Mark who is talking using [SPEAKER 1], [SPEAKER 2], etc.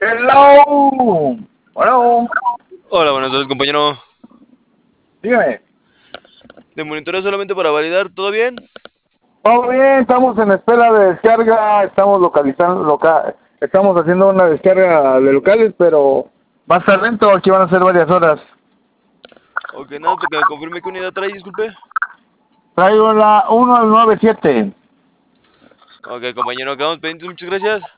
[SPEAKER 1] Hello. Bueno,
[SPEAKER 2] Hola, buenas tardes, compañero.
[SPEAKER 1] dígame.
[SPEAKER 2] De monitoreo solamente para validar, ¿todo bien?
[SPEAKER 1] Todo bien, estamos en espera de descarga, estamos localizando, estamos haciendo una descarga de locales, pero va a estar lento, aquí van a ser varias horas.
[SPEAKER 2] Ok, nada, porque me confirme qué unidad trae, disculpe.
[SPEAKER 1] Traigo la 197.
[SPEAKER 2] Ok, compañero, quedamos pendientes, muchas gracias.